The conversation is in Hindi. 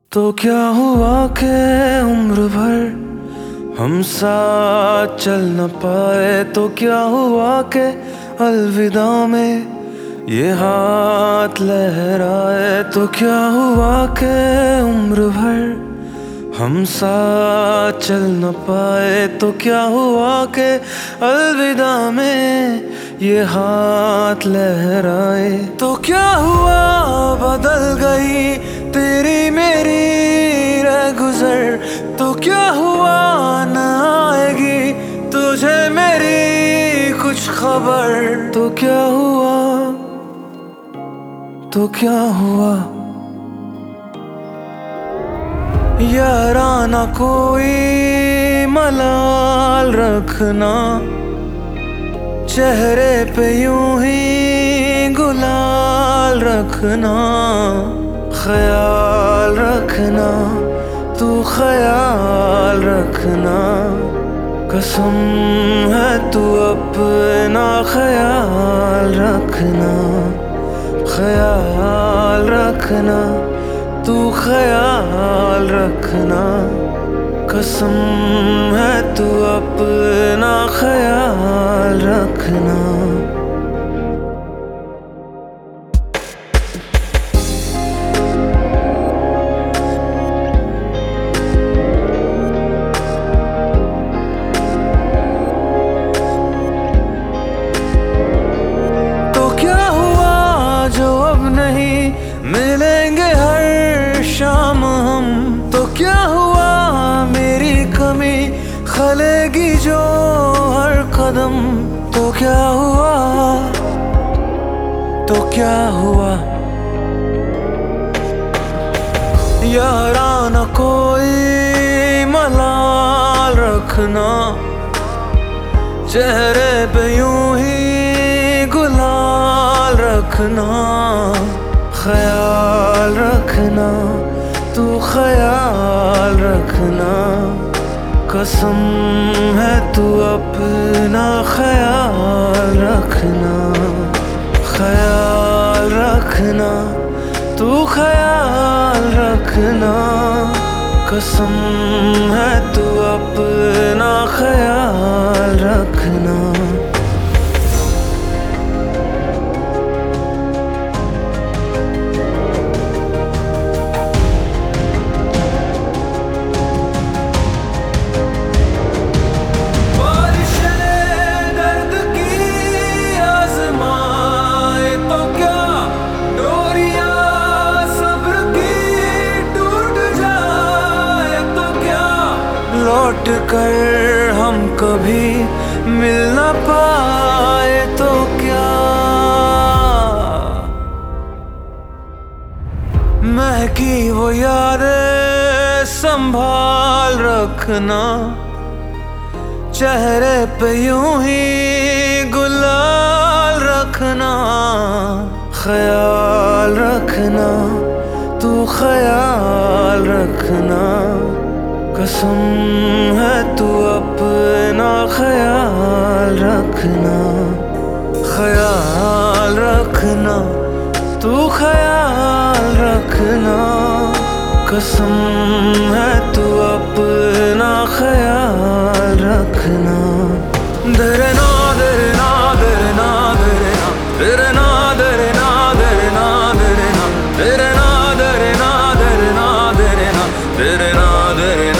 तो क्या हुआ के उम्र भर हम साथ चल न पाए। तो क्या हुआ के अलविदा में ये हाथ लहराए। तो क्या हुआ के उम्र भर हम साथ चल न पाए। तो क्या हुआ के अलविदा में ये हाथ लहराए। तो क्या हुआ बदल गई तेरी मेरी रह गुजर। तो क्या हुआ न आएगी तुझे मेरी कुछ खबर। तो क्या हुआ, तो क्या हुआ याराना कोई मलाल रखना। चेहरे पे यूं ही गुलाल रखना। ख्याल रखना तू ख्याल रखना। कसम है तू अपना ख्याल रखना। ख्याल रखना तू ख्याल रखना। कसम है तू अपना ख्याल रखना। तो क्या हुआ जो अब नहीं मिलेंगे हर शाम हम। तो क्या हुआ मेरी कमी खलेगी जो हर कदम। तो क्या हुआ, तो क्या हुआ याराना कोई मलाल रखना। चेहरे पे यूं ही गुलाल रखना। ख्याल रखना तू ख्याल रखना। कसम है तू अपना ख्याल रखना। ख्याल रखना तू ख्याल रखना। कसम है तू अपना ख्याल रखना। लौट कर हम कभी मिल न पाए तो क्या। महकी वो यादें संभाल रखना। चेहरे पे यूं ही गुलाल रखना। ख्याल रखना तू ख्याल रखना। कसम है तू अपना ख्याल रखना। ख्याल रखना तू ख्याल रखना। कसम है तू अपना ख्याल रखना। दरना दरना दरना दरना दरना दरना दरना दरना दरना दरना दरना दरना दरना दरना